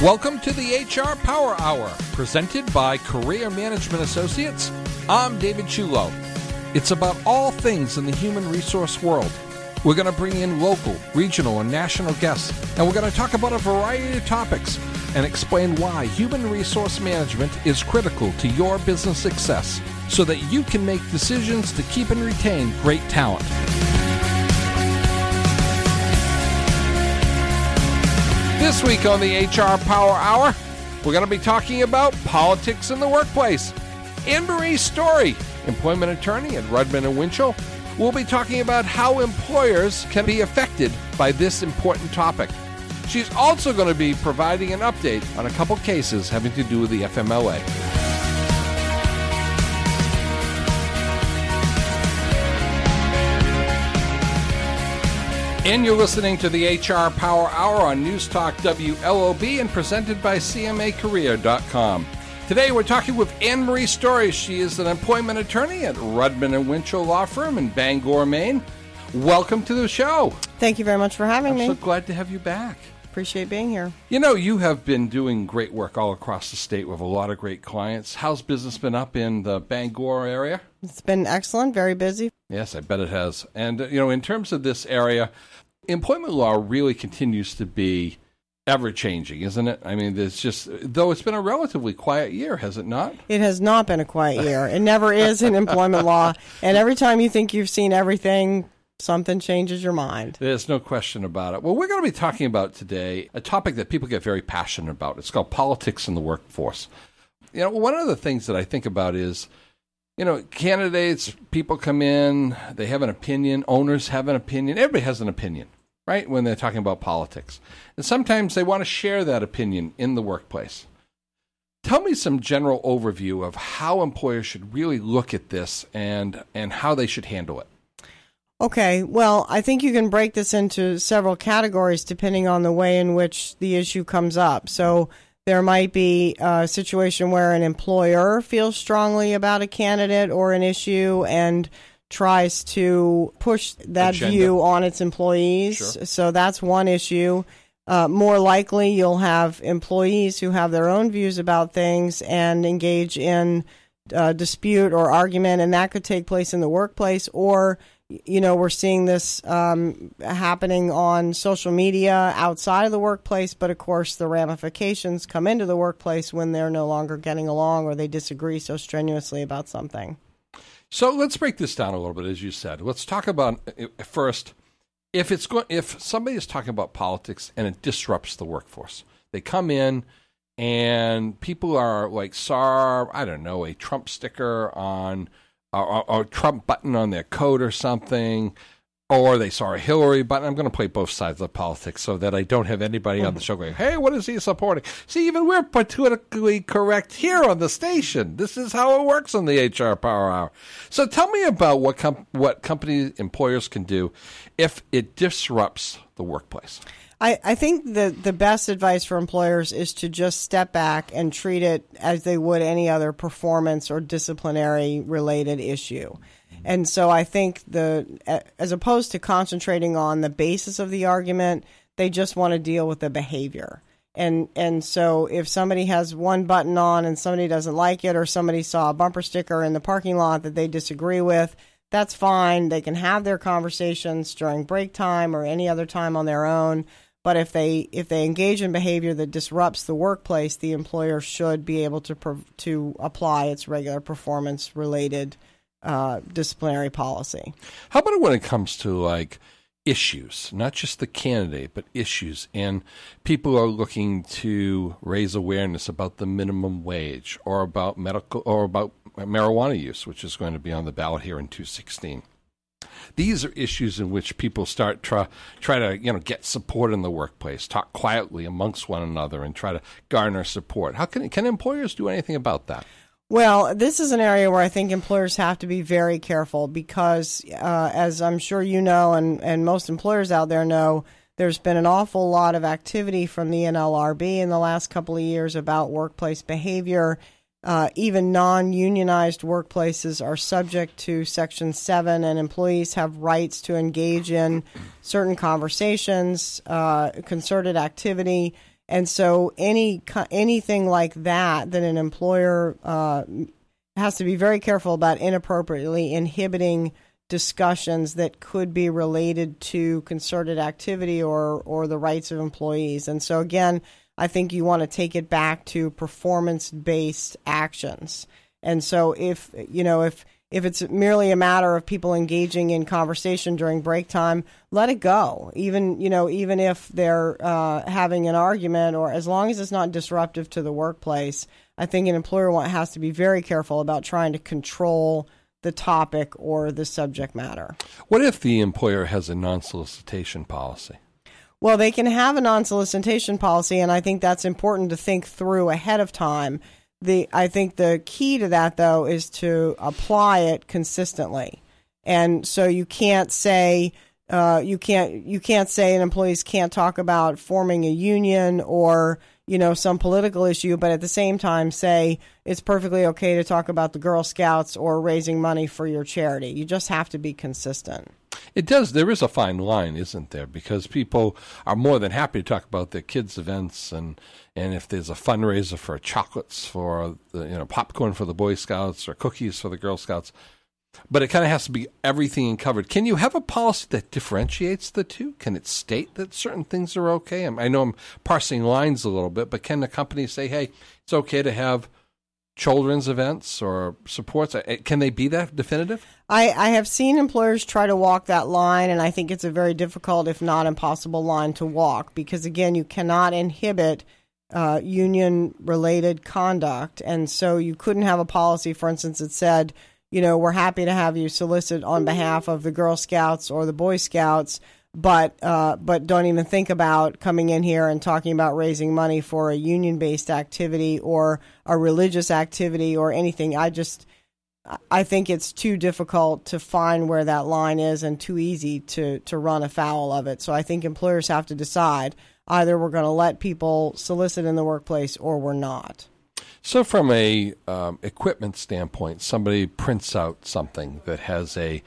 Welcome to the HR Power Hour, presented by Career Management Associates. I'm David Chulo. It's about all things in the human resource world. We're going to bring in local, regional, and national guests, and we're going to talk about a variety of topics and explain why human resource management is critical to your business success so that you can make decisions to keep and retain great talent. This week on the HR Power Hour, we're going to be talking about politics in the workplace. Anne-Marie Story, employment attorney at Rudman & Winchell, will be talking about how employers can be affected by this important topic. She's also going to be providing an update on a couple cases having to do with the FMLA. And you're listening to the HR Power Hour on News Talk WLOB and presented by CMAcareer.com. Today we're talking with Anne-Marie Story. She is an employment attorney at Rudman & Winchell Law Firm in Bangor, Maine. Welcome to the show. Thank you very much for having me. I'm so glad to have you back. Appreciate being here. You know, you have been doing great work all across the state with a lot of great clients. How's business been up in the Bangor area? It's been excellent, very busy. Yes, I bet it has. And, in terms of this area, employment law really continues to be ever-changing, isn't it? I mean, there's just, though it's been a relatively quiet year, has it not? It has not been a quiet year. It never is in employment law. And every time you think you've seen everything, something changes your mind. There's no question about it. Well, we're going to be talking about today a topic that people get very passionate about. It's called politics in the workforce. One of the things that I think about is, candidates, people come in, they have an opinion, owners have an opinion, everybody has an opinion, right, when they're talking about politics. And sometimes they want to share that opinion in the workplace. Tell me some general overview of how employers should really look at this and how they should handle it. Okay, well, I think you can break this into several categories depending on the way in which the issue comes up. So there might be a situation where an employer feels strongly about a candidate or an issue and tries to push that view on its employees. Sure. So that's one issue. More likely, you'll have employees who have their own views about things and engage in dispute or argument, and that could take place in the workplace. Or, we're seeing this happening on social media outside of the workplace, but of course the ramifications come into the workplace when they're no longer getting along or they disagree so strenuously about something. So let's break this down a little bit, as you said. Let's talk about first, if somebody is talking about politics and it disrupts the workforce. They come in and people are like saw, a Trump sticker on or a Trump button on their coat or something, or they saw a Hillary button. I'm going to play both sides of politics so that I don't have anybody on the show going, hey, what is he supporting? See, even we're politically correct here on the station. This is how it works on the HR Power Hour. So tell me about what company employers can do if it disrupts the workplace. I think the best advice for employers is to just step back and treat it as they would any other performance or disciplinary related issue. And so I think as opposed to concentrating on the basis of the argument, they just want to deal with the behavior. And so if somebody has one button on and somebody doesn't like it, or somebody saw a bumper sticker in the parking lot that they disagree with, that's fine. They can have their conversations during break time or any other time on their own. But if they engage in behavior that disrupts the workplace, the employer should be able to apply its regular performance-related disciplinary policy. How about when it comes to issues, not just the candidate, but issues, and people are looking to raise awareness about the minimum wage or about medical or about marijuana use, which is going to be on the ballot here in 2016. These are issues in which people start try to get support in the workplace, talk quietly amongst one another, and try to garner support. How can employers do anything about that? Well, this is an area where I think employers have to be very careful because, as I'm sure you know, and most employers out there know, there's been an awful lot of activity from the NLRB in the last couple of years about workplace behavior. Even non-unionized workplaces are subject to Section 7, and employees have rights to engage in certain conversations, concerted activity, And so anything like that an employer has to be very careful about inappropriately inhibiting discussions that could be related to concerted activity or the rights of employees. And so again, I think you want to take it back to performance-based actions. And so if it's merely a matter of people engaging in conversation during break time, let it go. Even if they're having an argument, or as long as it's not disruptive to the workplace, I think an employer has to be very careful about trying to control the topic or the subject matter. What if the employer has a non-solicitation policy? Well, they can have a non-solicitation policy, and I think that's important to think through ahead of time. I think the key to that, though, is to apply it consistently. And so you can't say you can't say employees can't talk about forming a union or some political issue, but at the same time say it's perfectly okay to talk about the Girl Scouts or raising money for your charity. You just have to be consistent. It does. There is a fine line, isn't there? Because people are more than happy to talk about their kids' events, and if there's a fundraiser for chocolates for the popcorn for the Boy Scouts or cookies for the Girl Scouts. But it kind of has to be everything covered. Can you have a policy that differentiates the two? Can it state that certain things are okay? I know I'm parsing lines a little bit, but can the company say, hey, it's okay to have children's events or supports? Can they be that definitive? I have seen employers try to walk that line, and I think it's a very difficult, if not impossible, line to walk because, again, you cannot inhibit union-related conduct. And so you couldn't have a policy, for instance, that said, we're happy to have you solicit on behalf of the Girl Scouts or the Boy Scouts, but don't even think about coming in here and talking about raising money for a union-based activity or a religious activity or anything. I think it's too difficult to find where that line is and too easy to run afoul of it. So I think employers have to decide either we're going to let people solicit in the workplace or we're not. So from a equipment standpoint, somebody prints out something that has an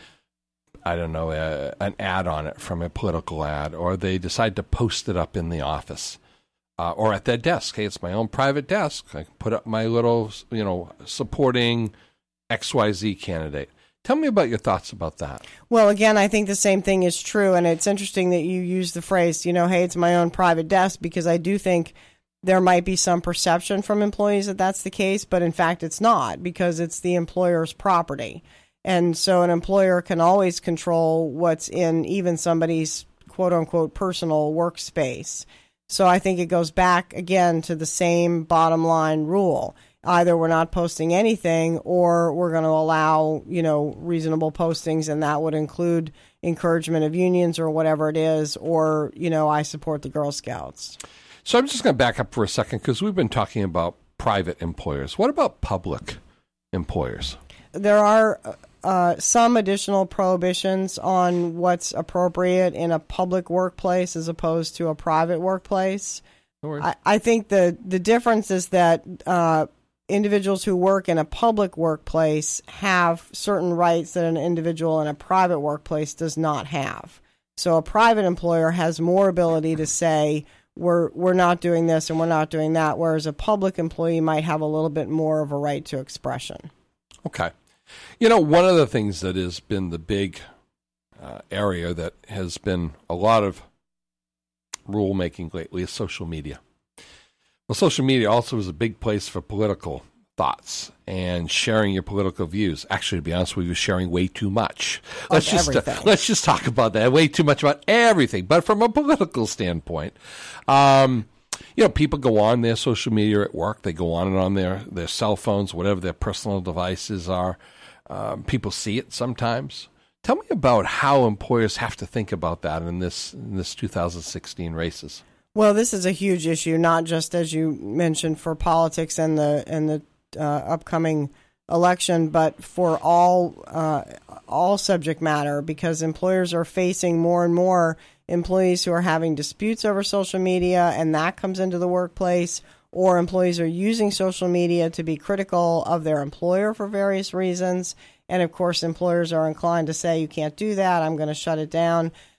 ad on it from a political ad, or they decide to post it up in the office or at their desk. Hey, it's my own private desk. I can put up my little, supporting XYZ candidate. Tell me about your thoughts about that. Well, again, I think the same thing is true, and it's interesting that you use the phrase, hey, it's my own private desk, because I do think there might be some perception from employees that that's the case, but in fact it's not, because it's the employer's property. And so an employer can always control what's in even somebody's quote-unquote personal workspace. So I think it goes back, again, to the same bottom line rule. Either we're not posting anything or we're going to allow, reasonable postings, and that would include encouragement of unions or whatever it is, or, I support the Girl Scouts. So I'm just going to back up for a second because we've been talking about private employers. What about public employers? There are some additional prohibitions on what's appropriate in a public workplace as opposed to a private workplace. No worries. I think the difference is that individuals who work in a public workplace have certain rights that an individual in a private workplace does not have. So a private employer has more ability to say, we're not doing this and we're not doing that, whereas a public employee might have a little bit more of a right to expression. Okay. One of the things that has been the big area that has been a lot of rulemaking lately is social media. Well, social media also is a big place for political thoughts and sharing your political views. Actually, to be honest with you, sharing way too much. Let's just talk about that. Way too much about everything. But from a political standpoint, people go on their social media at work. They go on their cell phones, whatever their personal devices are. People see it sometimes. Tell me about how employers have to think about that in this 2016 races. Well, this is a huge issue, not just, as you mentioned, for politics and the upcoming election, but for all subject matter, because employers are facing more and more employees who are having disputes over social media, and that comes into the workplace, or employees are using social media to be critical of their employer for various reasons. And of course, employers are inclined to say, you can't do that, I'm going to shut it down.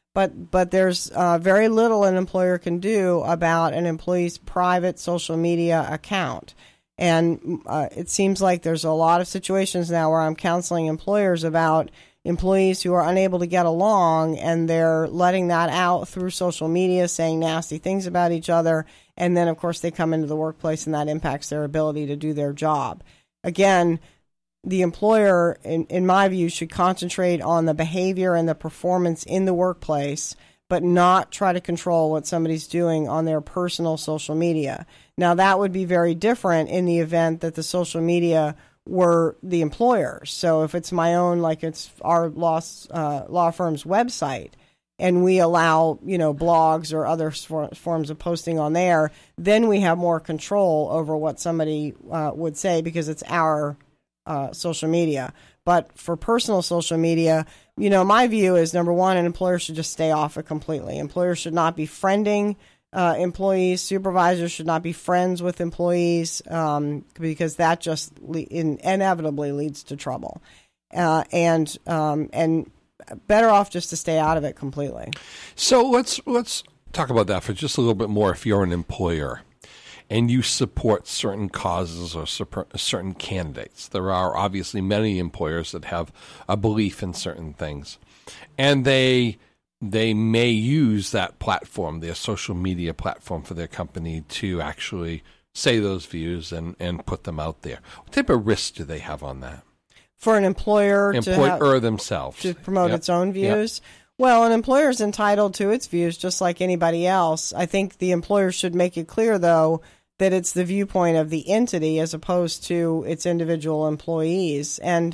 but there's very little an employer can do about an employee's private social media account. And it seems like there's a lot of situations now where I'm counseling employers about employees who are unable to get along, and they're letting that out through social media, saying nasty things about each other. And then, of course, they come into the workplace, and that impacts their ability to do their job. Again, the employer, in my view, should concentrate on the behavior and the performance in the workplace, but not try to control what somebody's doing on their personal social media. Now, that would be very different in the event that the social media were the employers. So if it's my own, like it's our law firm's website, and we allow, blogs or other forms of posting on there, then we have more control over what somebody would say because it's our social media. But for personal social media, my view is, number one, an employer should just stay off it completely. Employers should not be friending employees. Supervisors should not be friends with employees because that just inevitably leads to trouble. And better off just to stay out of it completely. So let's talk about that for just a little bit more. If you're an employer and you support certain causes or certain candidates, there are obviously many employers that have a belief in certain things, and they may use that platform, their social media platform for their company, to actually say those views and put them out there. What type of risk do they have on that? For an employer themselves to promote its own views? Yep. Well, an employer is entitled to its views just like anybody else. I think the employer should make it clear, though, that it's the viewpoint of the entity as opposed to its individual employees. And,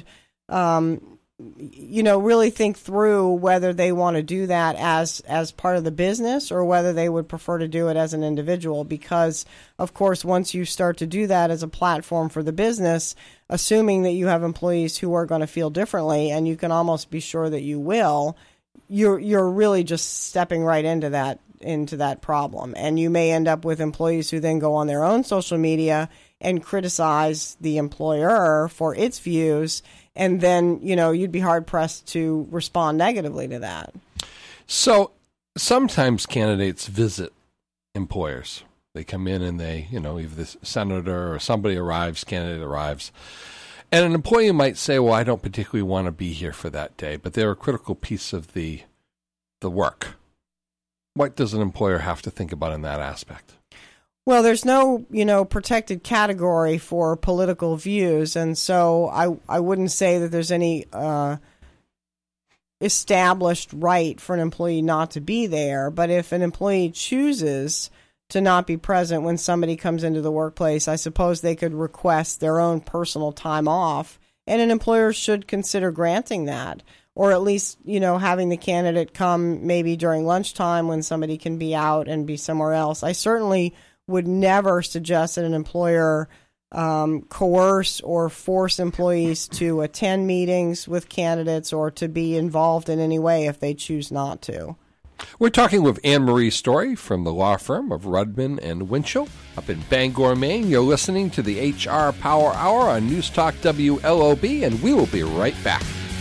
really think through whether they want to do that as part of the business or whether they would prefer to do it as an individual. Because, of course, once you start to do that as a platform for the business, assuming that you have employees who are going to feel differently, and you can almost be sure that you will, you're really just stepping right into that problem. And you may end up with employees who then go on their own social media and criticize the employer for its views, and then, you'd be hard-pressed to respond negatively to that. So sometimes candidates visit employers. They come in and they, either the senator or somebody candidate arrives, and an employee might say, well, I don't particularly want to be here for that day, but they're a critical piece of the work. What does an employer have to think about in that aspect? Well, there's no, protected category for political views, and so I wouldn't say that there's any established right for an employee not to be there. But if an employee chooses to not be present when somebody comes into the workplace, I suppose they could request their own personal time off, and an employer should consider granting that, or at least, having the candidate come maybe during lunchtime when somebody can be out and be somewhere else. I certainly would never suggest that an employer coerce or force employees to attend meetings with candidates or to be involved in any way if they choose not to. We're talking with Anne-Marie Story from the law firm of Rudman and Winchell up in Bangor, Maine. You're listening to the HR Power Hour on News Talk WLOB, and we will be right back.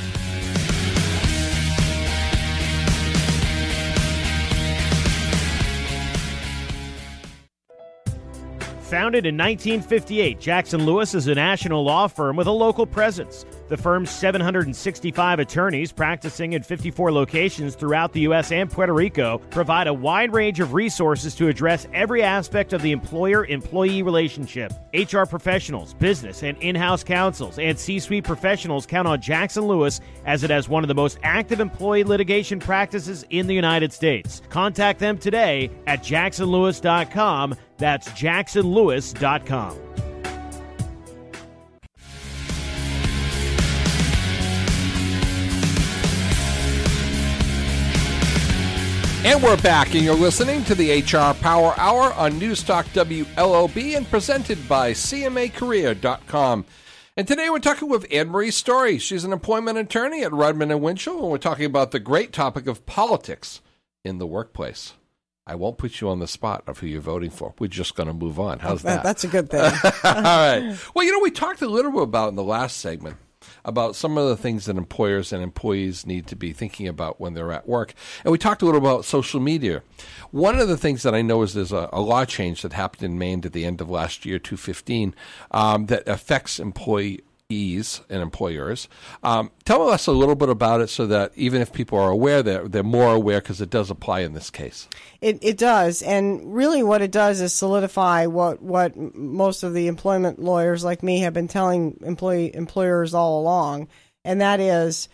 Founded in 1958, Jackson Lewis is a national law firm with a local presence. The firm's 765 attorneys practicing in 54 locations throughout the U.S. and Puerto Rico provide a wide range of resources to address every aspect of the employer-employee relationship. HR professionals, business and in-house counsels, and C-suite professionals count on Jackson Lewis as it has one of the most active employee litigation practices in the United States. Contact them today at jacksonlewis.com. That's jacksonlewis.com. And we're back, and you're listening to the HR Power Hour on News Talk WLOB and presented by CMAcareer.com. And today we're talking with Anne-Marie Story. She's an employment attorney at Rudman and Winchell, and we're talking about the great topic of politics in the workplace. I won't put you on the spot of who you're voting for. We're just going to move on. How's that? That's a good thing. All right. Well, we talked a little bit about in the last segment about some of the things that employers and employees need to be thinking about when they're at work. And we talked a little about social media. One of the things that I know is there's a law change that happened in Maine at the end of last year, 2015, that affects employees and employers. Tell us a little bit about it so that even if people are aware, they're more aware, because it does apply in this case. It does. And really what it does is solidify what most of the employment lawyers like me have been telling employers all along. And that is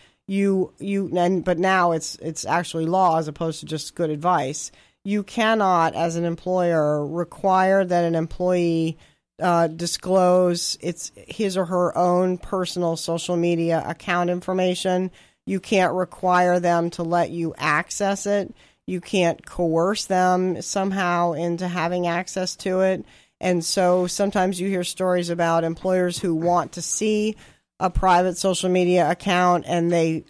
but now it's actually law as opposed to just good advice. You cannot, as an employer, require that an employee disclose his or her own personal social media account information. You can't require them to let you access it. You can't coerce them somehow into having access to it. And so sometimes you hear stories about employers who want to see a private social media account, and they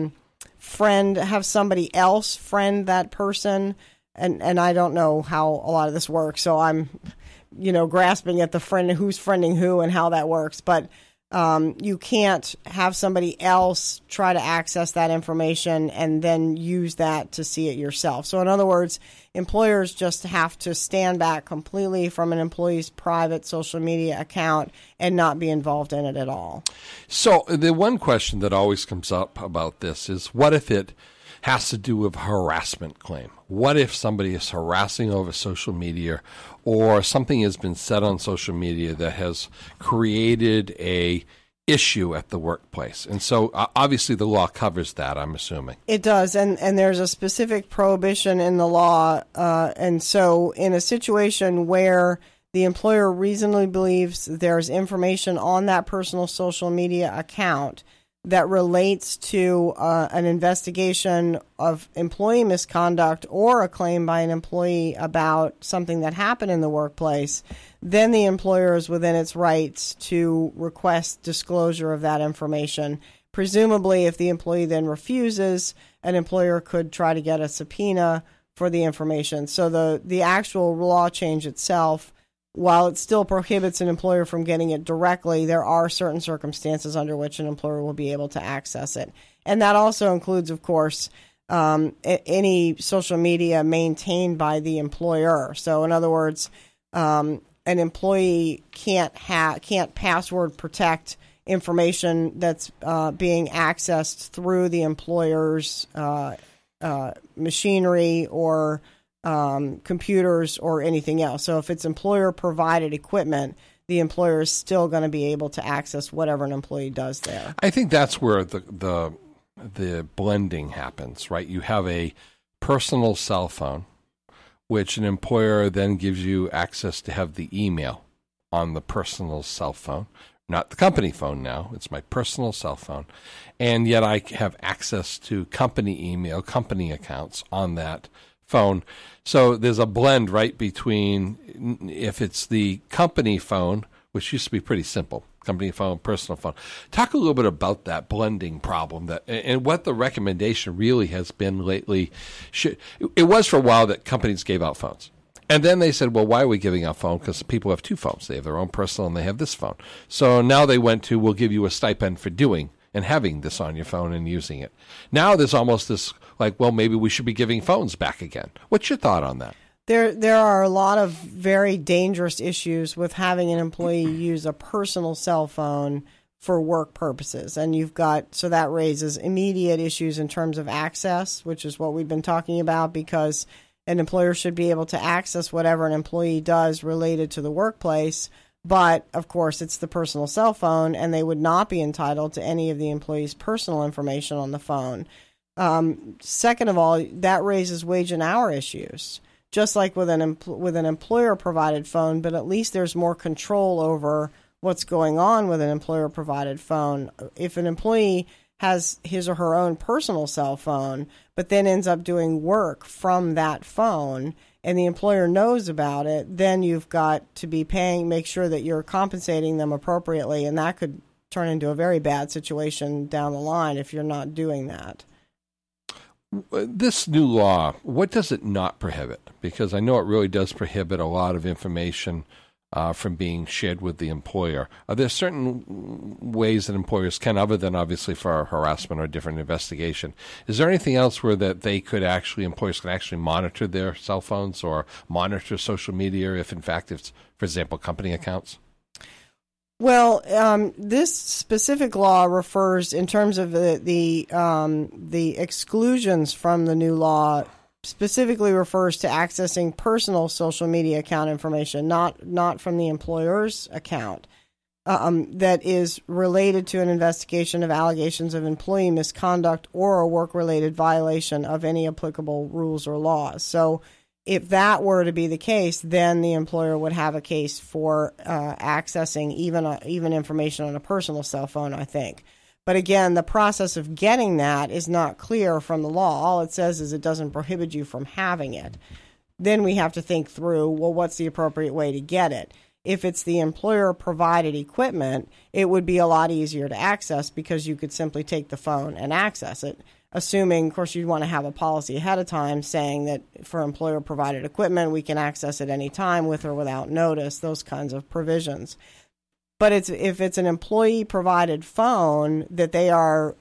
have somebody else friend that person. And I don't know how a lot of this works, so I'm grasping at the who's friending who and how that works. But you can't have somebody else try to access that information and then use that to see it yourself. So in other words, employers just have to stand back completely from an employee's private social media account and not be involved in it at all. So the one question that always comes up about this is, what if it has to do with harassment claim? What if somebody is harassing over social media, or something has been said on social media that has created a issue at the workplace? And so obviously the law covers that, I'm assuming. It does, and there's a specific prohibition in the law. And so in a situation where the employer reasonably believes there's information on that personal social media account that relates to an investigation of employee misconduct or a claim by an employee about something that happened in the workplace, then the employer is within its rights to request disclosure of that information. Presumably, if the employee then refuses, an employer could try to get a subpoena for the information. So the actual law change itself, while it still prohibits an employer from getting it directly, there are certain circumstances under which an employer will be able to access it. And that also includes, of course, any social media maintained by the employer. So in other words, an employee can't password protect information that's being accessed through the employer's machinery or computers or anything else. So if it's employer-provided equipment, the employer is still going to be able to access whatever an employee does there. I think that's where the blending happens, right? You have a personal cell phone, which an employer then gives you access to have the email on the personal cell phone. Not the company phone now. It's my personal cell phone. And yet I have access to company email, company accounts on that phone. So there's a blend, right, between if it's the company phone, which used to be pretty simple, company phone, personal phone. Talk a little bit about that blending problem and what the recommendation really has been lately. It was for a while that companies gave out phones. And then they said, well, why are we giving out phones? Because people have two phones. They have their own personal and they have this phone. So now they went to, we'll give you a stipend for doing and having this on your phone and using it. Now there's almost this, like, well, maybe we should be giving phones back again. What's your thought on that? There are a lot of very dangerous issues with having an employee use a personal cell phone for work purposes. And so that raises immediate issues in terms of access, which is what we've been talking about, because an employer should be able to access whatever an employee does related to the workplace. But, of course, it's the personal cell phone, and they would not be entitled to any of the employee's personal information on the phone. Second of all, that raises wage and hour issues, just like with an employer-provided phone, but at least there's more control over what's going on with an employer-provided phone. If an employee has his or her own personal cell phone, but then ends up doing work from that phone, and the employer knows about it, then you've got to be make sure that you're compensating them appropriately, and that could turn into a very bad situation down the line if you're not doing that. This new law, what does it not prohibit? Because I know it really does prohibit a lot of information from being shared with the employer. Are there certain ways that employers can, other than obviously for harassment or different investigation, is there anything else where that employers can actually monitor their cell phones or monitor social media if in fact it's, for example, company accounts? Well, this specific law refers, in terms of the exclusions from the new law, specifically refers to accessing personal social media account information, not from the employer's account, that is related to an investigation of allegations of employee misconduct or a work-related violation of any applicable rules or laws. So if that were to be the case, then the employer would have a case for accessing even information on a personal cell phone, I think. But again, the process of getting that is not clear from the law. All it says is it doesn't prohibit you from having it. Then we have to think through, well, what's the appropriate way to get it? If it's the employer-provided equipment, it would be a lot easier to access because you could simply take the phone and access it, assuming, of course, you'd want to have a policy ahead of time saying that for employer-provided equipment, we can access it any time with or without notice, those kinds of provisions. But if it's an employee-provided phone that they are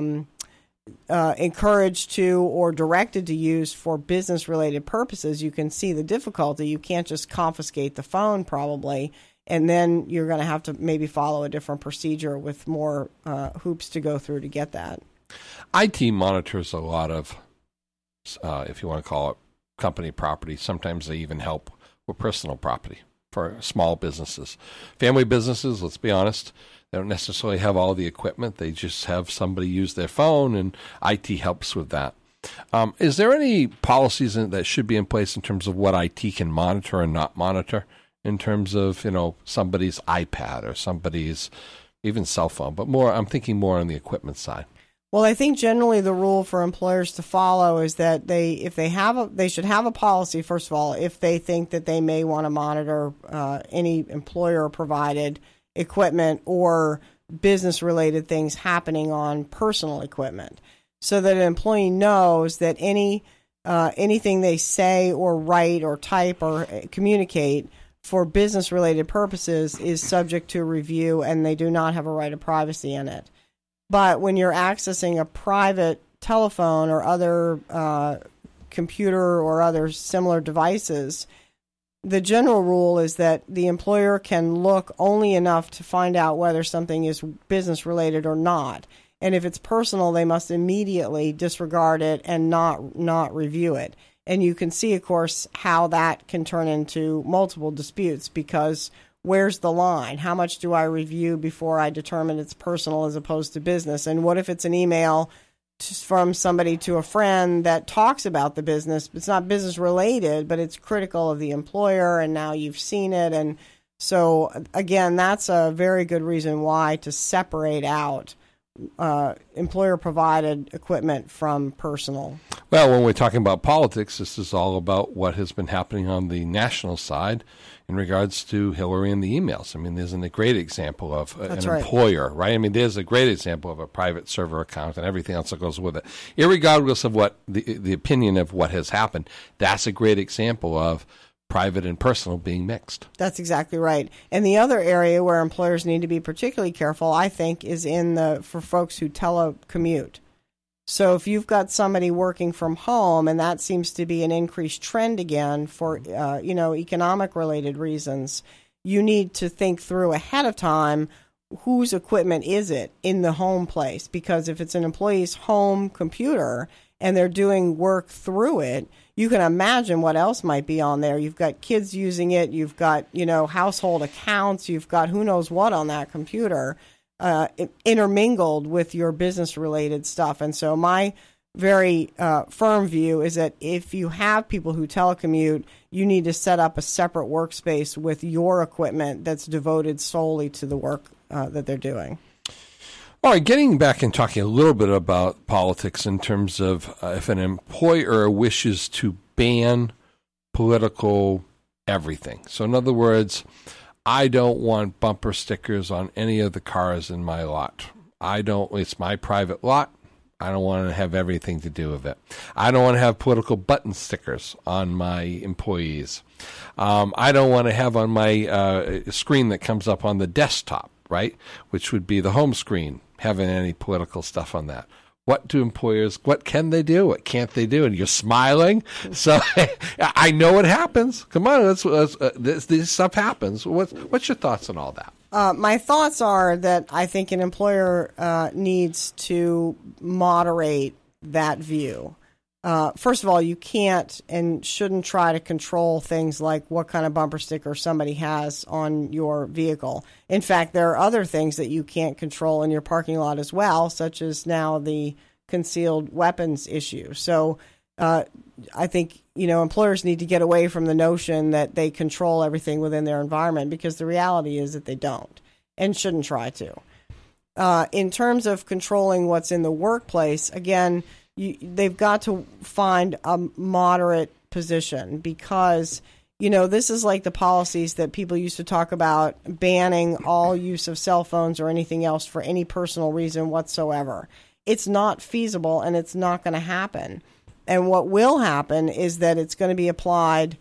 encouraged to or directed to use for business-related purposes, you can see the difficulty. You can't just confiscate the phone, probably, and then you're going to have to maybe follow a different procedure with more hoops to go through to get that. IT monitors a lot of, if you want to call it, company property. Sometimes they even help with personal property for small businesses. Family businesses, let's be honest, they don't necessarily have all the equipment. They just have somebody use their phone, and IT helps with that. Is there any policies that should be in place in terms of what IT can monitor and not monitor in terms of, somebody's iPad or somebody's even cell phone? But I'm thinking more on the equipment side. Well, I think generally the rule for employers to follow is that they should have a policy, first of all, if they think that they may want to monitor any employer-provided equipment or business-related things happening on personal equipment, so that an employee knows that anything they say or write or type or communicate for business-related purposes is subject to review, and they do not have a right of privacy in it. But when you're accessing a private telephone or other computer or other similar devices, the general rule is that the employer can look only enough to find out whether something is business-related or not. And if it's personal, they must immediately disregard it and not review it. And you can see, of course, how that can turn into multiple disputes, because where's the line? How much do I review before I determine it's personal as opposed to business? And what if it's an email from somebody to a friend that talks about the business? It's not business related, but it's critical of the employer, and now you've seen it. And so, again, that's a very good reason why to separate out employer-provided equipment from personal. Well, when we're talking about politics, this is all about what has been happening on the national side in regards to Hillary and the emails. I mean, there's a great example of an employer, right? I mean, there's a great example of a private server account and everything else that goes with it. Irregardless of what the opinion of what has happened, that's a great example of private and personal being mixed. That's exactly right. And the other area where employers need to be particularly careful, I think, is for folks who telecommute. So if you've got somebody working from home, and that seems to be an increased trend again for economic related reasons, you need to think through ahead of time whose equipment is it in the home place. Because if it's an employee's home computer and they're doing work through it, you can imagine what else might be on there. You've got kids using it, you've got household accounts, you've got who knows what on that computer. Intermingled with your business-related stuff. And so my very firm view is that if you have people who telecommute, you need to set up a separate workspace with your equipment that's devoted solely to the work that they're doing. All right, getting back and talking a little bit about politics in terms of if an employer wishes to ban political everything. So in other words, I don't want bumper stickers on any of the cars in my lot. It's my private lot. I don't want to have everything to do with it. I don't want to have political button stickers on my employees. I don't want to have on my screen that comes up on the desktop, right, which would be the home screen, having any political stuff on that. What can they do? What can't they do? And you're smiling. So I know it happens. Come on, this stuff happens. What's your thoughts on all that? My thoughts are that I think an employer needs to moderate that view. First of all, you can't and shouldn't try to control things like what kind of bumper sticker somebody has on your vehicle. In fact, there are other things that you can't control in your parking lot as well, such as now the concealed weapons issue. So I think, employers need to get away from the notion that they control everything within their environment, because the reality is that they don't and shouldn't try to. In terms of controlling what's in the workplace, again, they've got to find a moderate position, because, this is like the policies that people used to talk about, banning all use of cell phones or anything else for any personal reason whatsoever. It's not feasible, and it's not going to happen. And what will happen is that it's going to be applied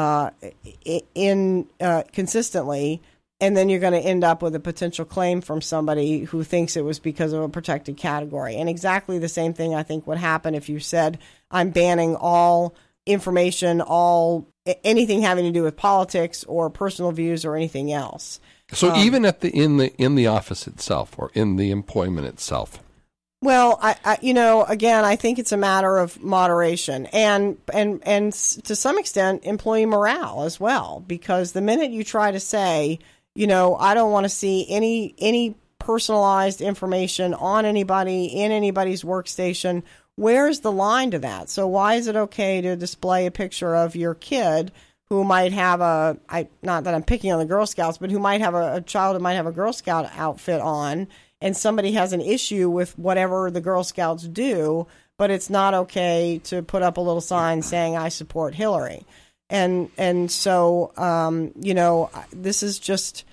consistently, and then you're going to end up with a potential claim from somebody who thinks it was because of a protected category. And exactly the same thing, I think, would happen if you said, I'm banning all information, anything having to do with politics or personal views or anything else. So even in the office itself, or in the employment itself. Well, again, I think it's a matter of moderation and to some extent employee morale as well, because the minute you try to say, I don't want to see any personalized information on anybody in anybody's workstation, where's the line to that? So why is it okay to display a picture of your kid who might have not that I'm picking on the Girl Scouts, but who might have a child who might have a Girl Scout outfit on, and somebody has an issue with whatever the Girl Scouts do, but it's not okay to put up a little sign saying, I support Hillary. And so, this is just,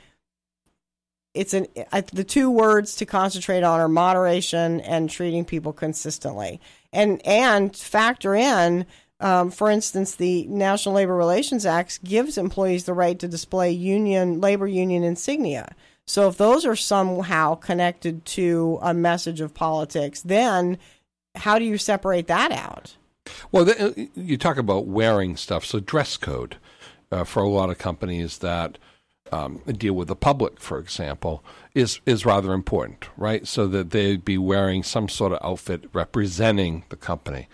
the two words to concentrate on are moderation and treating people consistently. And factor in, for instance, the National Labor Relations Act gives employees the right to display labor union insignia. So if those are somehow connected to a message of politics, then how do you separate that out? Well, you talk about wearing stuff. So dress code for a lot of companies that deal with the public, for example, is rather important, right? So that they'd be wearing some sort of outfit representing the company.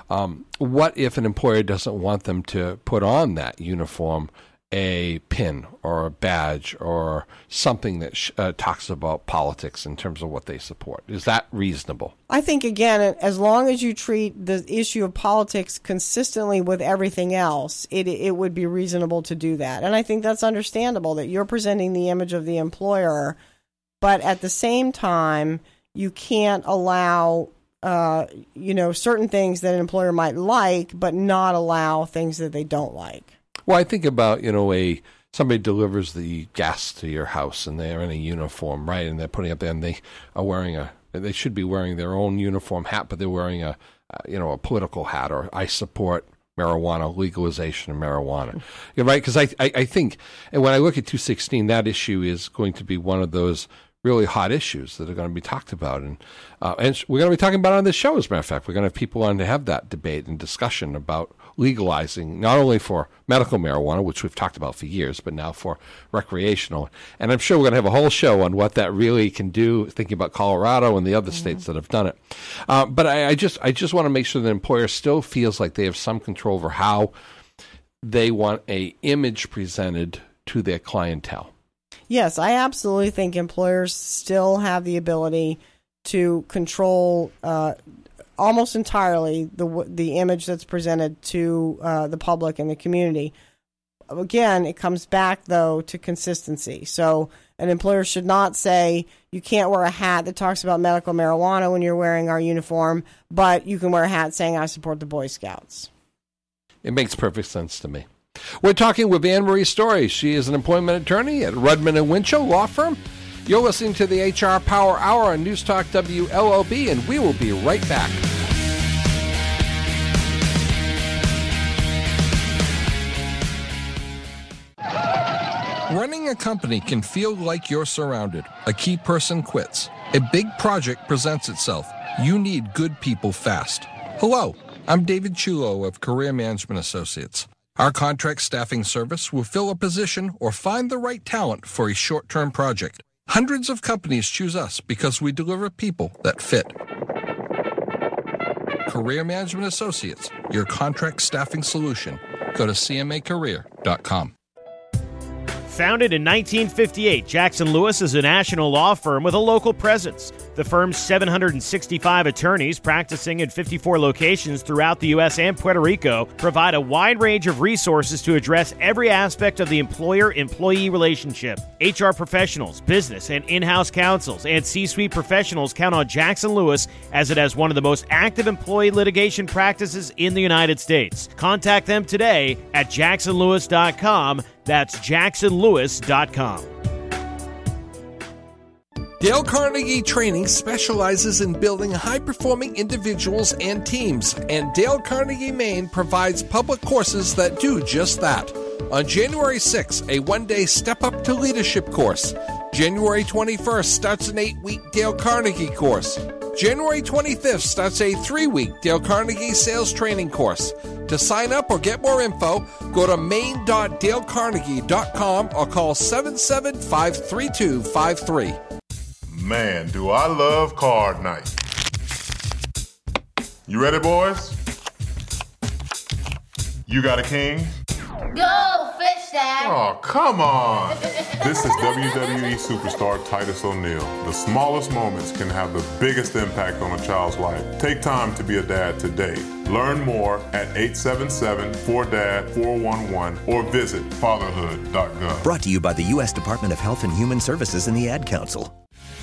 What if an employer doesn't want them to put on that uniform a pin or a badge or something that talks about politics in terms of what they support? Is that reasonable? I think, again, as long as you treat the issue of politics consistently with everything else, it would be reasonable to do that. And I think that's understandable, that you're presenting the image of the employer, but at the same time, you can't allow certain things that an employer might like, but not allow things that they don't like. Well, I think about, somebody delivers the gas to your house and they're in a uniform, right? And they're putting up there and they are wearing they should be wearing their own uniform hat, but they're wearing a political hat, or I support marijuana, legalization of marijuana. You're right, because I think, and when I look at 216, that issue is going to be one of those really hot issues that are going to be talked about. And we're going to be talking about it on this show, as a matter of fact. We're going to have people on to have that debate and discussion about legalizing, not only for medical marijuana, which we've talked about for years, but now for recreational. And I'm sure we're going to have a whole show on what that really can do, thinking about Colorado and the other states that have done it. But I just want to make sure the employer still feels like they have some control over how they want a image presented to their clientele. Yes, I absolutely think employers still have the ability to control almost entirely the image that's presented to the public and the community. Again, it comes back, though, to consistency. So an employer should not say, you can't wear a hat that talks about medical marijuana when you're wearing our uniform, but you can wear a hat saying, I support the Boy Scouts. It makes perfect sense to me. We're talking with Anne Marie Story. She is an employment attorney at Rudman & Winchell Law Firm. You're listening to the HR Power Hour on News Talk WLOB, and we will be right back. Running a company can feel like you're surrounded. A key person quits. A big project presents itself. You need good people fast. Hello, I'm David Chulo of Career Management Associates. Our contract staffing service will fill a position or find the right talent for a short-term project. Hundreds of companies choose us because we deliver people that fit. Career Management Associates, your contract staffing solution. Go to cmacareer.com. Founded in 1958, Jackson Lewis is a national law firm with a local presence. The firm's 765 attorneys practicing in 54 locations throughout the U.S. and Puerto Rico provide a wide range of resources to address every aspect of the employer-employee relationship. HR professionals, business and in-house counsels, and C-suite professionals count on Jackson Lewis as it has one of the most active employee litigation practices in the United States. Contact them today at jacksonlewis.com. That's jacksonlewis.com. Dale Carnegie Training specializes in building high-performing individuals and teams, and Dale Carnegie Maine provides public courses that do just that. On January 6th, a one-day Step Up to Leadership course. January 21st starts an 8-week Dale Carnegie course. January 25th starts a 3-week Dale Carnegie Sales Training course. To sign up or get more info, go to maine.dalecarnegie.com or call 775-3253. Man, do I love card night. You ready, boys? You got a king? Go, Fish Dad! Oh, come on! This is WWE superstar Titus O'Neil. The smallest moments can have the biggest impact on a child's life. Take time to be a dad today. Learn more at 877-4DAD-411 or visit fatherhood.gov. Brought to you by the U.S. Department of Health and Human Services and the Ad Council.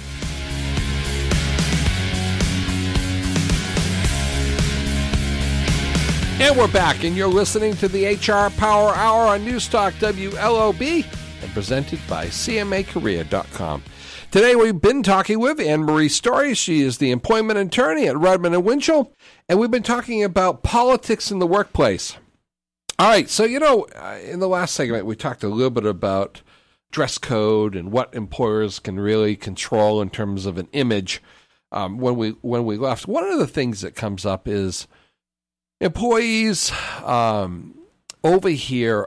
And we're back, and you're listening to the HR Power Hour on News Talk WLOB and presented by CMAcareer.com. Today we've been talking with Anne-Marie Story. She is the employment attorney at Rudman & Winchell, and we've been talking about politics in the workplace. All right, so, in the last segment we talked a little bit about dress code and what employers can really control in terms of an image. When we left, one of the things that comes up is employees over here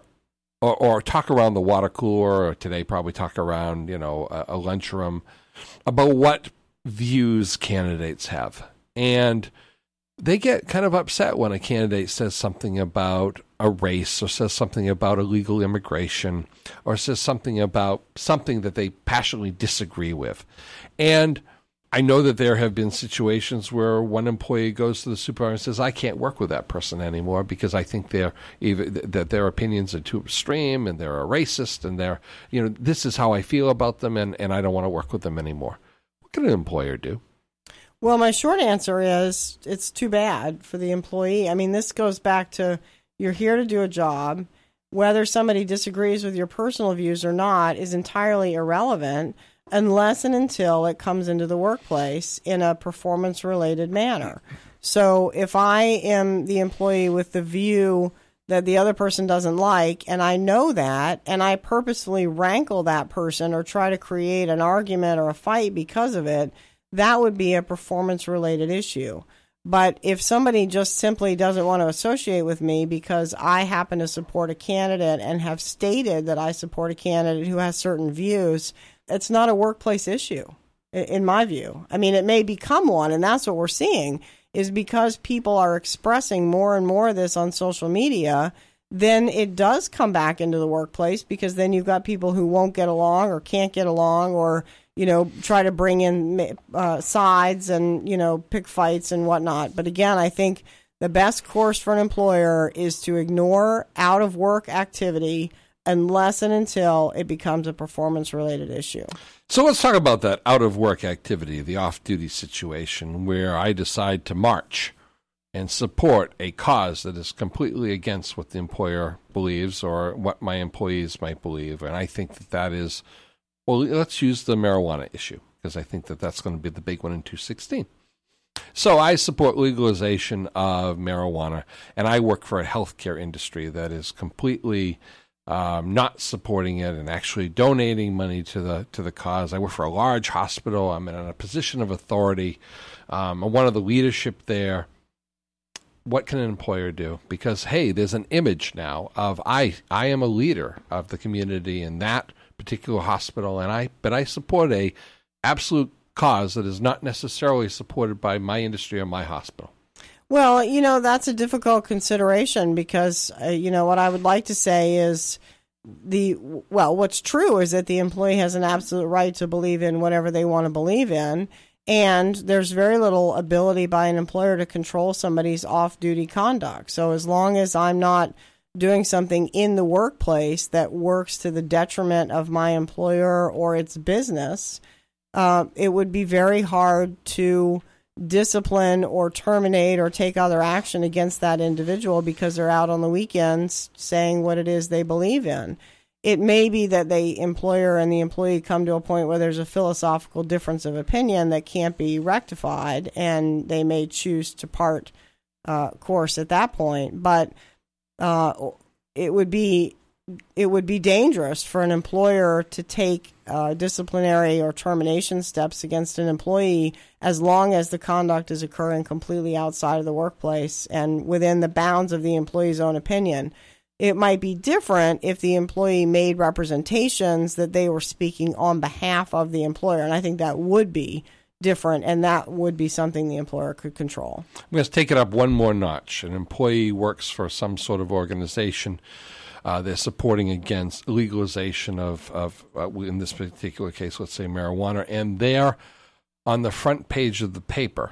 or talk around the water cooler, or today probably talk around, a lunchroom about what views candidates have. And they get kind of upset when a candidate says something about a race or says something about illegal immigration or says something about something that they passionately disagree with. And I know that there have been situations where one employee goes to the supervisor and says, I can't work with that person anymore because I think that their opinions are too extreme and they're a racist and this is how I feel about them and I don't want to work with them anymore. What can an employer do? Well, my short answer is it's too bad for the employee. I mean, this goes back to you're here to do a job. Whether somebody disagrees with your personal views or not is entirely irrelevant unless and until it comes into the workplace in a performance-related manner. So if I am the employee with the view that the other person doesn't like, and I know that, and I purposefully rankle that person or try to create an argument or a fight because of it, that would be a performance-related issue. But if somebody just simply doesn't want to associate with me because I happen to support a candidate and have stated that I support a candidate who has certain views, it's not a workplace issue, in my view. I mean, it may become one, and that's what we're seeing, is because people are expressing more and more of this on social media, then it does come back into the workplace because then you've got people who won't get along or can't get along or, try to bring in sides and, pick fights and whatnot. But again, I think the best course for an employer is to ignore out-of-work activity unless and until it becomes a performance-related issue. So let's talk about that out-of-work activity, the off-duty situation, where I decide to march and support a cause that is completely against what the employer believes or what my employees might believe. And I think that is Well, let's use the marijuana issue, because I think that that's going to be the big one in 216. So I support legalization of marijuana, and I work for a healthcare industry that is completely not supporting it and actually donating money to the cause. I work for a large hospital. I'm in a position of authority. I'm one of the leadership there. What can an employer do? Because, hey, there's an image now of I am a leader of the community in that particular hospital, but I support a absolute cause that is not necessarily supported by my industry or my hospital. Well, that's a difficult consideration because, what I would like to say is what's true is that the employee has an absolute right to believe in whatever they want to believe in. And there's very little ability by an employer to control somebody's off-duty conduct. So as long as I'm not doing something in the workplace that works to the detriment of my employer or its business, it would be very hard to discipline or terminate or take other action against that individual because they're out on the weekends saying what it is they believe in. It may be that the employer and the employee come to a point where there's a philosophical difference of opinion that can't be rectified, and they may choose to part course at that point. But it would be dangerous for an employer to take disciplinary or termination steps against an employee as long as the conduct is occurring completely outside of the workplace and within the bounds of the employee's own opinion. It might be different if the employee made representations that they were speaking on behalf of the employer, and I think that would be different, and that would be something the employer could control. I'm going to take it up one more notch. An employee works for some sort of organization. They're supporting against legalization of in this particular case, let's say marijuana, and they're on the front page of the paper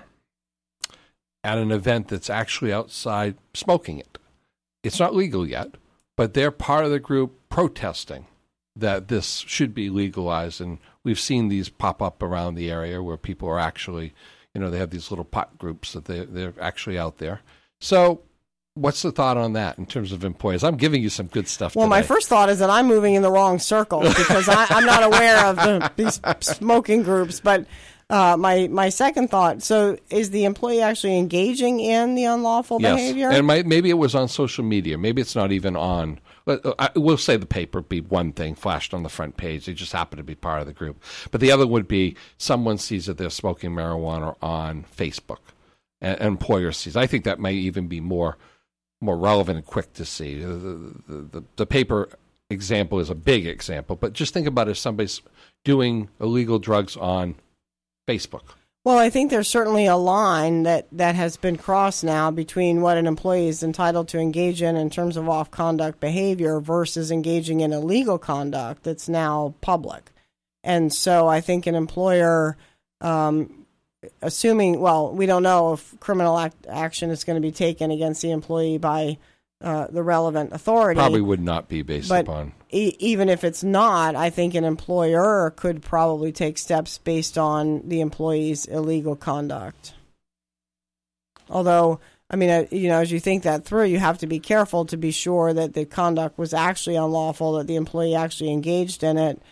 at an event that's actually outside smoking it. It's not legal yet, but they're part of the group protesting that this should be legalized. And we've seen these pop up around the area where people are actually, they have these little pot groups that they're actually out there. So what's the thought on that in terms of employers? I'm giving you some good stuff Well, today. My first thought is that I'm moving in the wrong circle because I'm not aware of these smoking groups. But my second thought, so is the employee actually engaging in the unlawful behavior? And maybe it was on social media. Maybe it's not even on. We'll say the paper be one thing flashed on the front page. They just happen to be part of the group. But the other would be someone sees that they're smoking marijuana on Facebook. And an employer sees. I think that may even be more relevant and quick to see. The paper example is a big example. But just think about if somebody's doing illegal drugs on Facebook. Well, I think there's certainly a line that has been crossed now between what an employee is entitled to engage in terms of off-conduct behavior versus engaging in illegal conduct that's now public. And so I think an employer, assuming, we don't know if criminal action is going to be taken against the employee by the relevant authority. Probably would not be based upon. Even if it's not, I think an employer could probably take steps based on the employee's illegal conduct. Although, as you think that through, you have to be careful to be sure that the conduct was actually unlawful, that the employee actually engaged in it.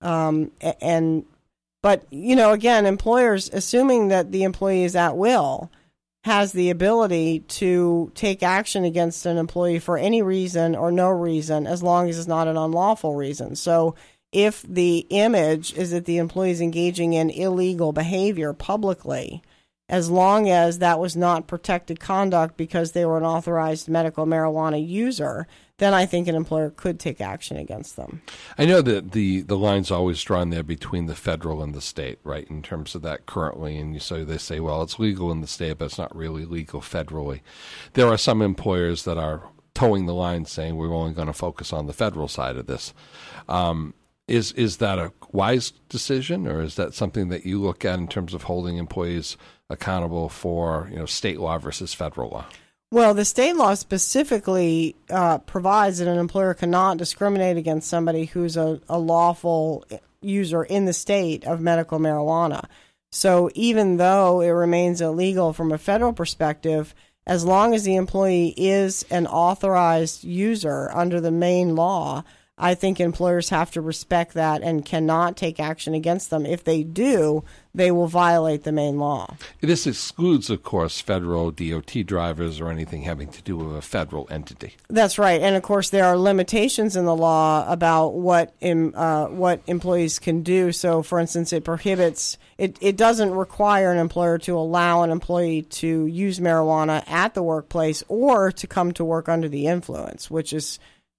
But again, employers, assuming that the employee is at will, has the ability to take action against an employee for any reason or no reason, as long as it's not an unlawful reason. So if the image is that the employee is engaging in illegal behavior publicly, as long as that was not protected conduct because they were an authorized medical marijuana user, then I think an employer could take action against them. I know that the line's always drawn there between the federal and the state, right, in terms of that currently. And so they say, well, it's legal in the state, but it's not really legal federally. There are some employers that are towing the line saying we're only going to focus on the federal side of this. Is that a wise decision, or is that something that you look at in terms of holding employees accountable for, state law versus federal law? Well, the state law specifically provides that an employer cannot discriminate against somebody who's a lawful user in the state of medical marijuana. So even though it remains illegal from a federal perspective, as long as the employee is an authorized user under the main law, I think employers have to respect that and cannot take action against them. If they do, they will violate the Maine law. This excludes, of course, federal DOT drivers or anything having to do with a federal entity. That's right. And, of course, there are limitations in the law about what employees can do. So, for instance, it prohibits it doesn't require an employer to allow an employee to use marijuana at the workplace or to come to work under the influence, which is,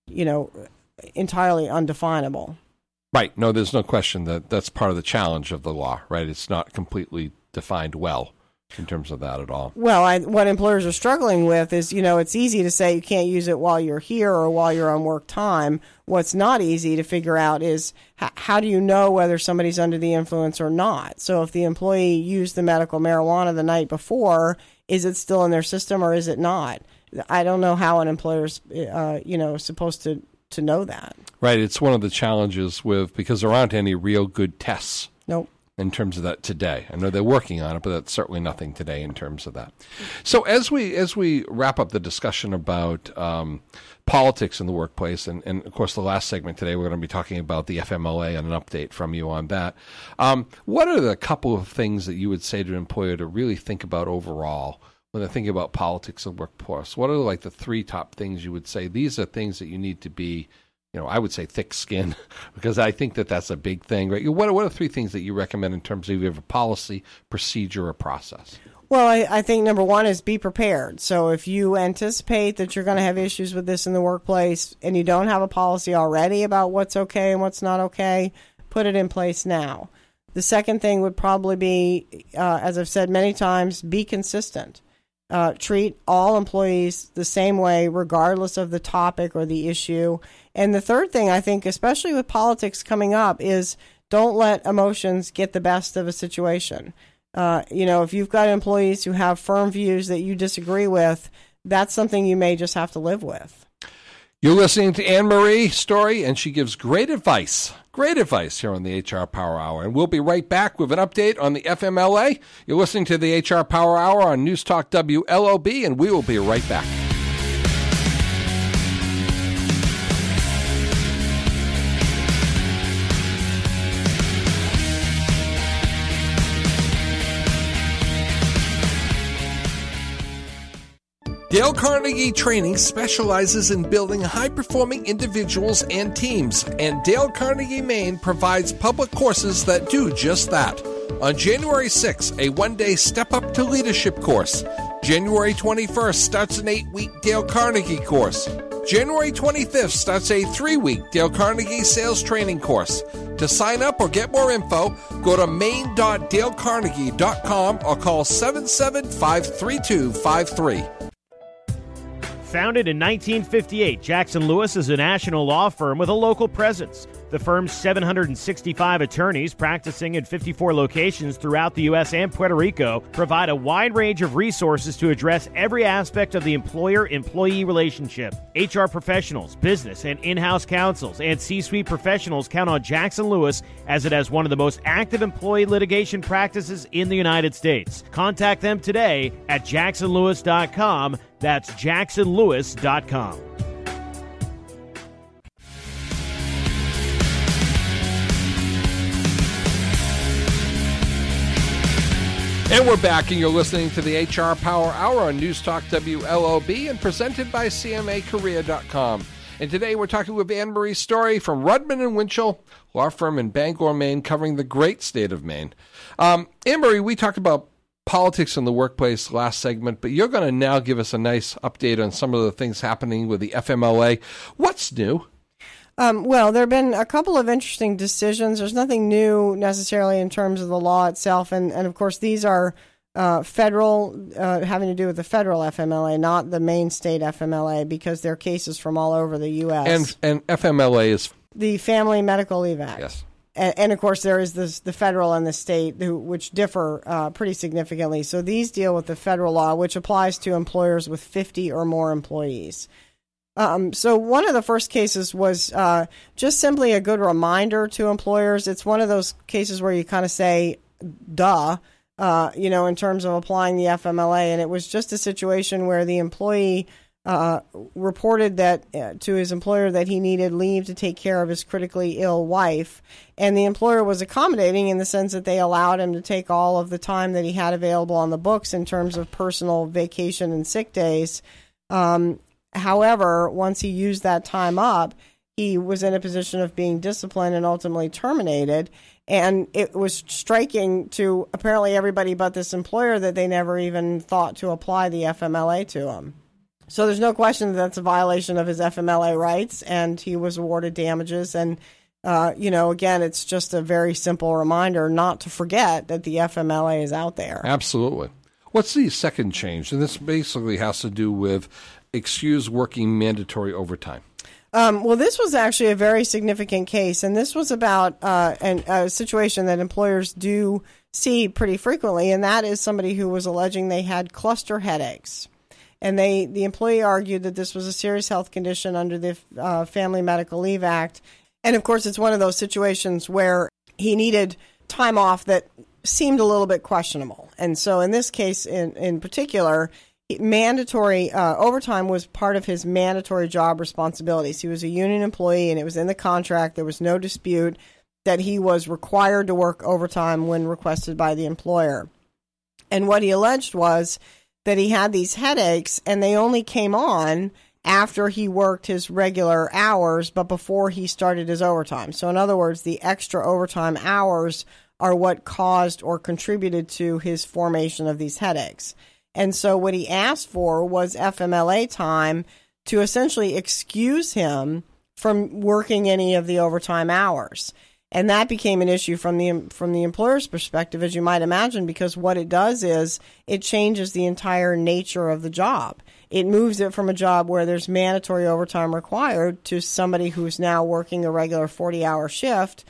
entirely undefinable. Right. No, there's no question that that's part of the challenge of the law, right? It's not completely defined well in terms of that at all. Well, what employers are struggling with is, it's easy to say you can't use it while you're here or while you're on work time. What's not easy to figure out is how do you know whether somebody's under the influence or not? So if the employee used the medical marijuana the night before, is it still in their system or is it not? I don't know how an employer's, supposed to know that. Right. It's one of the challenges because there aren't any real good tests. Nope. In terms of that today. I know they're working on it, but that's certainly nothing today in terms of that. So as we wrap up the discussion about politics in the workplace, and of course the last segment today we're going to be talking about the FMLA and an update from you on that. What are the couple of things that you would say to an employer to really think about overall when they're thinking about politics in the workforce? What are like the three top things you would say? These are things that you need to be, I would say thick skin, because I think that that's a big thing, right? What are three things that you recommend in terms of either a policy, procedure, or process? Well, I think number one is be prepared. So if you anticipate that you're going to have issues with this in the workplace and you don't have a policy already about what's okay and what's not okay, put it in place now. The second thing would probably be, as I've said many times, be consistent. Treat all employees the same way, regardless of the topic or the issue. And the third thing, I think, especially with politics coming up, is don't let emotions get the best of a situation. If you've got employees who have firm views that you disagree with, that's something you may just have to live with. You're listening to Anne-Marie Story, and she gives great advice here on the HR Power Hour. And we'll be right back with an update on the FMLA. You're listening to the HR Power Hour on News Talk WLOB, and we will be right back. Dale Carnegie Training specializes in building high-performing individuals and teams, and Dale Carnegie Maine provides public courses that do just that. On January 6th, a one-day Step Up to Leadership course. January 21st starts an 8-week Dale Carnegie course. January 25th starts a 3-week Dale Carnegie Sales Training course. To sign up or get more info, go to maine.dalecarnegie.com or call 775-3253. Founded in 1958, Jackson Lewis is a national law firm with a local presence. The firm's 765 attorneys practicing in 54 locations throughout the U.S. and Puerto Rico provide a wide range of resources to address every aspect of the employer-employee relationship. HR professionals, business and in-house counsels, and C-suite professionals count on Jackson Lewis as it has one of the most active employee litigation practices in the United States. Contact them today at jacksonlewis.com. That's jacksonlewis.com. And we're back, and you're listening to the HR Power Hour on News Talk WLOB and presented by CMAcareer.com. And today we're talking with Anne-Marie Story from Rudman & Winchell, law firm in Bangor, Maine, covering the great state of Maine. Anne-Marie, we talked about politics in the workplace last segment, but you're going to now give us a nice update on some of the things happening with the FMLA. What's new? Well, there have been a couple of interesting decisions. There's nothing new necessarily in terms of the law itself. And of course, these are federal, having to do with the federal FMLA, not the Maine state FMLA, because they're cases from all over the U.S. And FMLA is? The Family Medical Leave Act. Yes. And of course, there is the federal and the state, which differ pretty significantly. So these deal with the federal law, which applies to employers with 50 or more employees. So one of the first cases was just simply a good reminder to employers. It's one of those cases where you kind of say, duh, in terms of applying the FMLA. And it was just a situation where the employee reported that to his employer that he needed leave to take care of his critically ill wife, and the employer was accommodating in the sense that they allowed him to take all of the time that he had available on the books in terms of personal vacation and sick days. However, once he used that time up, he was in a position of being disciplined and ultimately terminated. And it was striking to apparently everybody but this employer that they never even thought to apply the FMLA to him. So there's no question that that's a violation of his FMLA rights, and he was awarded damages. And, again, it's just a very simple reminder not to forget that the FMLA is out there. Absolutely. What's the second change? And this basically has to do with excused working mandatory overtime. Well, this was actually a very significant case, and this was about a situation that employers do see pretty frequently, and that is somebody who was alleging they had cluster headaches. And the employee argued that this was a serious health condition under the Family Medical Leave Act. And, of course, it's one of those situations where he needed time off that seemed a little bit questionable. And so in this case in particular, mandatory overtime was part of his mandatory job responsibilities. He was a union employee, and it was in the contract. There was no dispute that he was required to work overtime when requested by the employer. And what he alleged was that he had these headaches, and they only came on after he worked his regular hours, but before he started his overtime. So in other words, the extra overtime hours are what caused or contributed to his formation of these headaches. And so what he asked for was FMLA time to essentially excuse him from working any of the overtime hours. And that became an issue from the employer's perspective, as you might imagine, because what it does is it changes the entire nature of the job. It moves it from a job where there's mandatory overtime required to somebody who's now working a regular 40-hour shift,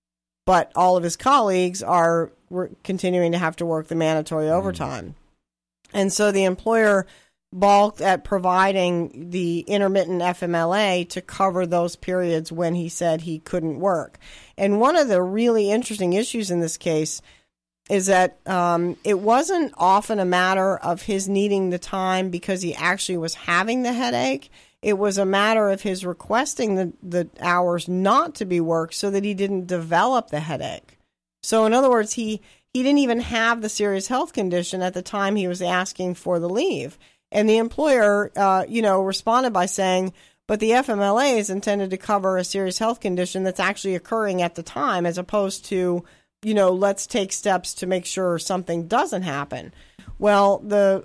but all of his colleagues are continuing to have to work the mandatory overtime. And so the employer balked at providing the intermittent FMLA to cover those periods when he said he couldn't work. And one of the really interesting issues in this case is that it wasn't often a matter of his needing the time because he actually was having the headache. It was a matter of his requesting the hours not to be worked so that he didn't develop the headache. So in other words, he didn't even have the serious health condition at the time he was asking for the leave. And the employer, responded by saying, but the FMLA is intended to cover a serious health condition that's actually occurring at the time, as opposed to, let's take steps to make sure something doesn't happen. Well,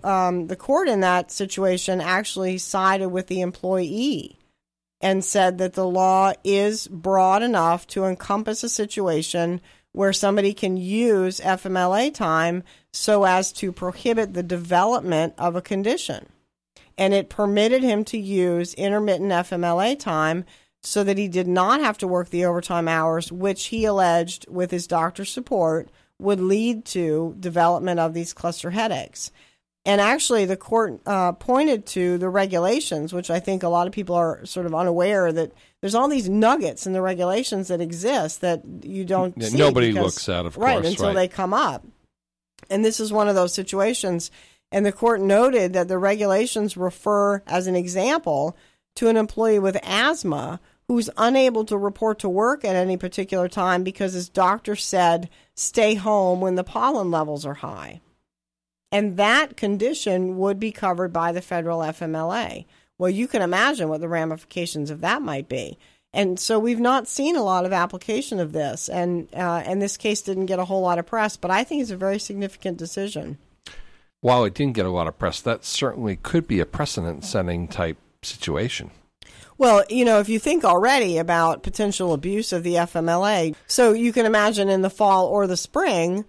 the court in that situation actually sided with the employee and said that the law is broad enough to encompass a situation where somebody can use FMLA time so as to prohibit the development of a condition. And it permitted him to use intermittent FMLA time so that he did not have to work the overtime hours, which he alleged, with his doctor's support, would lead to development of these cluster headaches. And actually, the court pointed to the regulations, which I think a lot of people are sort of unaware that there's all these nuggets in the regulations that exist that you don't see. Nobody looks at, of course. Right, until they come up. And this is one of those situations. And the court noted that the regulations refer, as an example, to an employee with asthma who's unable to report to work at any particular time because his doctor said, stay home when the pollen levels are high. And that condition would be covered by the federal FMLA. Well, you can imagine what the ramifications of that might be. And so we've not seen a lot of application of this. And this case didn't get a whole lot of press, but I think it's a very significant decision. While it didn't get a lot of press, that certainly could be a precedent-setting type situation. Well, if you think already about potential abuse of the FMLA, so you can imagine in the fall or the spring,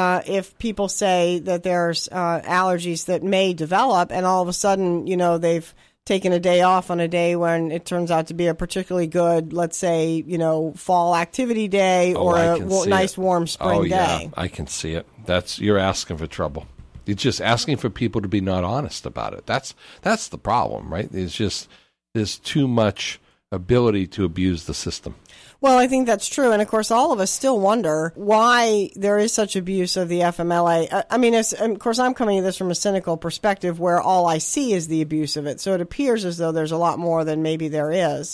if people say that there's allergies that may develop and all of a sudden, they've taken a day off on a day when it turns out to be a particularly good, let's say, fall activity day or a nice warm spring day. I can see it. You're asking for trouble. It's just asking for people to be not honest about it. That's the problem, right? It's just there's too much ability to abuse the system. Well, I think that's true. And, of course, all of us still wonder why there is such abuse of the FMLA. I mean, of course, I'm coming at this from a cynical perspective where all I see is the abuse of it. So it appears as though there's a lot more than maybe there is.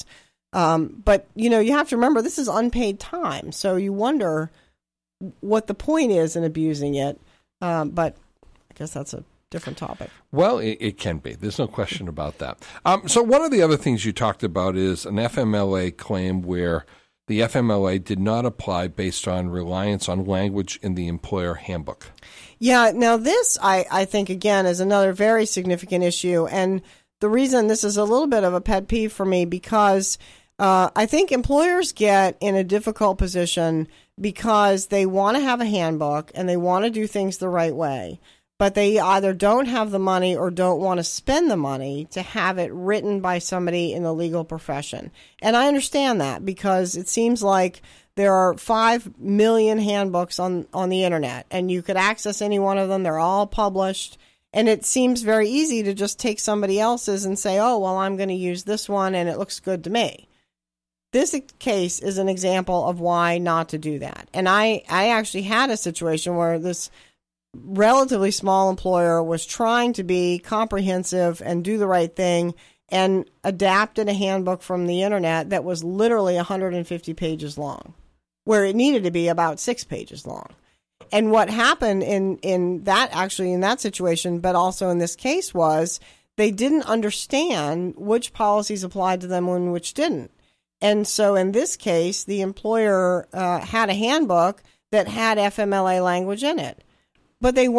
But, you have to remember this is unpaid time. So you wonder what the point is in abusing it. But I guess that's a different topic. Well, it can be. There's no question about that. So one of the other things you talked about is an FMLA claim where the FMLA did not apply based on reliance on language in the employer handbook. Yeah, now this, I think, again, is another very significant issue. And the reason this is a little bit of a pet peeve for me, because I think employers get in a difficult position because they want to have a handbook and they want to do things the right way. But they either don't have the money or don't want to spend the money to have it written by somebody in the legal profession. And I understand that because it seems like there are 5 million handbooks on the internet, and you could access any one of them. They're all published. And it seems very easy to just take somebody else's and say, oh, well, I'm going to use this one and it looks good to me. This case is an example of why not to do that. And I actually had a situation where this relatively small employer was trying to be comprehensive and do the right thing and adapted a handbook from the internet that was literally 150 pages long, where it needed to be about 6 pages long. And what happened in that situation, but also in this case, was they didn't understand which policies applied to them and which didn't. And so in this case, the employer had a handbook that had FMLA language in it. But they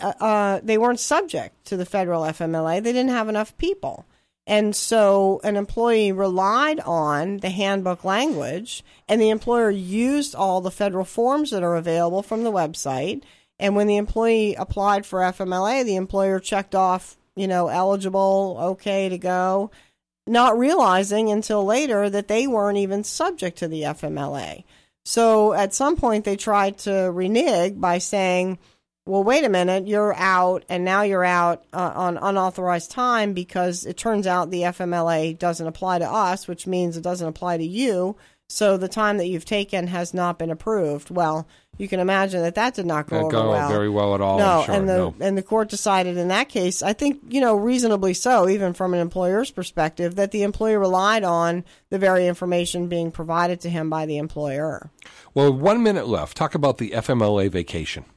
weren't subject to the federal FMLA. They didn't have enough people. And so an employee relied on the handbook language, and the employer used all the federal forms that are available from the website. And when the employee applied for FMLA, the employer checked off, eligible, okay to go, not realizing until later that they weren't even subject to the FMLA. So at some point they tried to renege by saying, well, wait a minute, you're out, and now you're out on unauthorized time because it turns out the FMLA doesn't apply to us, which means it doesn't apply to you, so the time that you've taken has not been approved. Well, you can imagine that did not go over well. Very well at all, no, I'm sure. And the court decided in that case, I think, reasonably so, even from an employer's perspective, that the employee relied on the very information being provided to him by the employer. Well, 1 minute left. Talk about the FMLA vacation.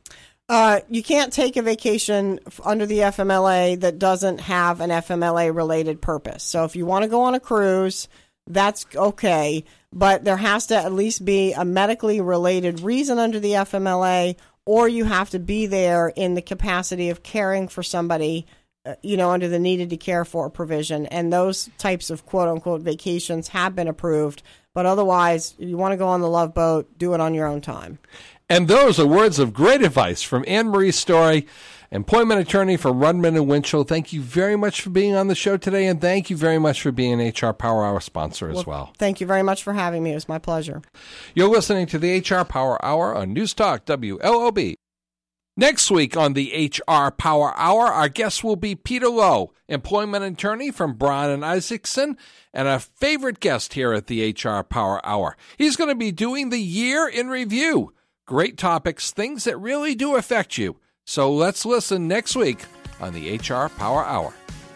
You can't take a vacation under the FMLA that doesn't have an FMLA-related purpose. So if you want to go on a cruise, that's okay, but there has to at least be a medically related reason under the FMLA, or you have to be there in the capacity of caring for somebody, under the needed to care for provision. And those types of quote-unquote vacations have been approved. But otherwise, if you want to go on the Love Boat, do it on your own time. And those are words of great advice from Anne Marie Story, employment attorney for Rudman and Winchell. Thank you very much for being on the show today, and thank you very much for being an HR Power Hour sponsor as well. Thank you very much for having me. It was my pleasure. You're listening to the HR Power Hour on News Talk WLOB. Next week on the HR Power Hour, our guest will be Peter Lowe, employment attorney from Brown and Isaacson, and a favorite guest here at the HR Power Hour. He's going to be doing the year in review. Great topics, things that really do affect you. So let's listen next week on the HR Power Hour.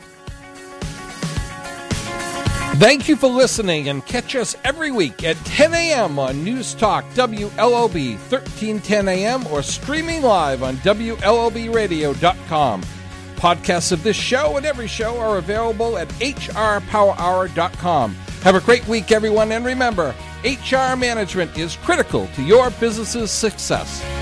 Thank you for listening, and catch us every week at 10 a.m. on News Talk WLOB 1310 a.m. or streaming live on WLOBradio.com. Podcasts of this show and every show are available at hrpowerhour.com. Have a great week, everyone, and remember, HR management is critical to your business's success.